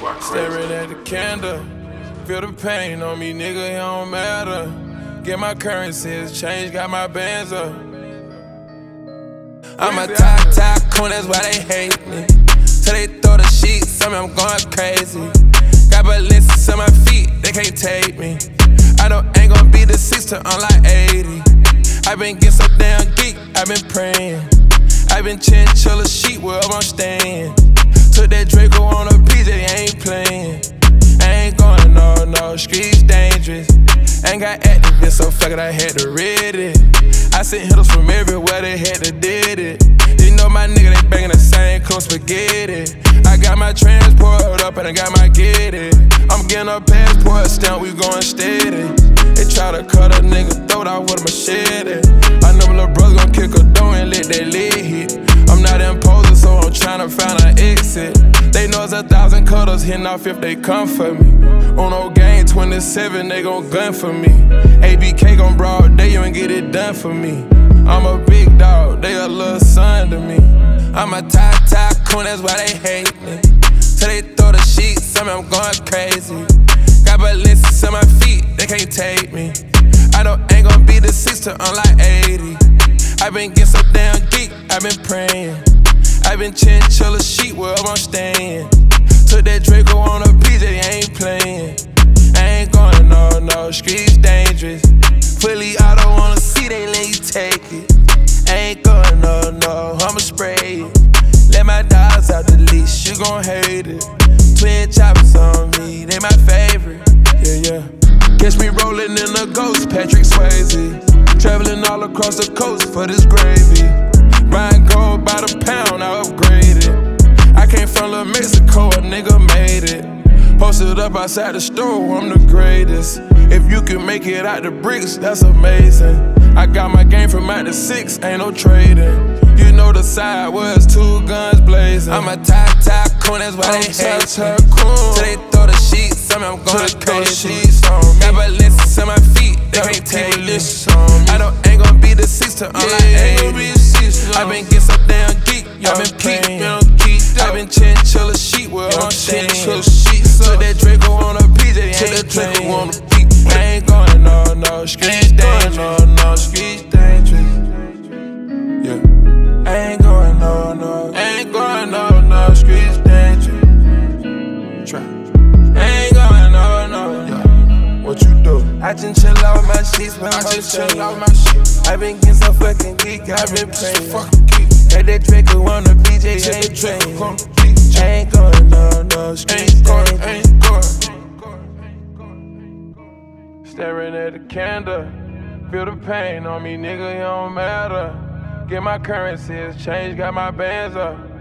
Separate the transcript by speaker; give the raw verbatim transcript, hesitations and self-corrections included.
Speaker 1: Staring at the candle, feel the pain on me, nigga, it don't matter. Get my currencies, change, got my bands up. I'm a top, top coon, that's why they hate me. Till they throw the sheets, tell me I'm going crazy. Got Balenciagas on my feet, they can't take me. I know ain't gon' be the six to unlike eighty. I been getting so damn geek, I been praying. I been chinchilla sheet wherever I'm staying. Took that Draco on a P J, ain't playing. I ain't going no, no, streets dangerous. Ain't got activists, so fuck it, I had to read it. I sent hitters from everywhere, they had to did it. You know my nigga, they bangin' the same clone spaghetti. I got my transport up and I got my get it. I'm getting a passport stamp, we going steady. They try to cut a nigga throat out with a machete. I know my little brother gon' kick a door and let that lid hit. I'm not imposing, so I'm tryna find an exit. They know it's a thousand cutters hitting off if they come for me. On no game twenty-seven, they gon' gun for me. A B K gon' broad day, you ain't get it done for me. I'm a big dog, they a little son to me. I'm a top, top coon, that's why they hate me. Till they throw the sheets, tell me I'm going crazy. Got Balenciagas on my feet, they can't take me. I know ain't gon' be the six to unlike eighty. I been getting so damn geek, I been praying. I been chinchilla sheet wherever I'm staying. Took that Draco on a P J, ain't playing. I ain't going no, no, streets dangerous. Fully auto on a seat, they let you take it. I ain't going no, no, I'ma spray it. Let my dogs out the leash, you gon' hate it. Twin choppers on me, they my favorite. Yeah, yeah. Catch me rolling in a ghost, Patrick Swayze. Traveling all across the coast for this gravy. Buying gold by the pound, I upgraded. I came from La Mexico, a nigga made it. Posted up outside the store, I'm the greatest. If you can make it out the bricks, that's amazing. I got my game from out the six, ain't no trading. You know the side was two guns blazing. I'm a top, top coon, that's why they hate me. Till they throw the sheets, tell me I'm going crazy. Got Balenciagas on my feet, they can't take me. I know ain't gon' be the six to unlike eighty. I been getting so damn geek, I been playing. I been chinchilla sheet where I'm staying. Took that Draco on a P J, ain't playing. I ain't going no, no, streets dangerous. No, no, streets dangerous. Yeah. I ain't going no, no, ain't going no, no, streets dangerous. Try. I ain't going no, no, yeah. What you do? I just chill out with my sheets when I'm chill out with my sheets. I been getting so fucking geek, I been playing. Got that Draco on the B J, ain't playing. I ain't going no, no, streets dangerous. Staring at the candle, feel the pain on me, nigga, it don't matter. Get my currencies, change, got my bands up.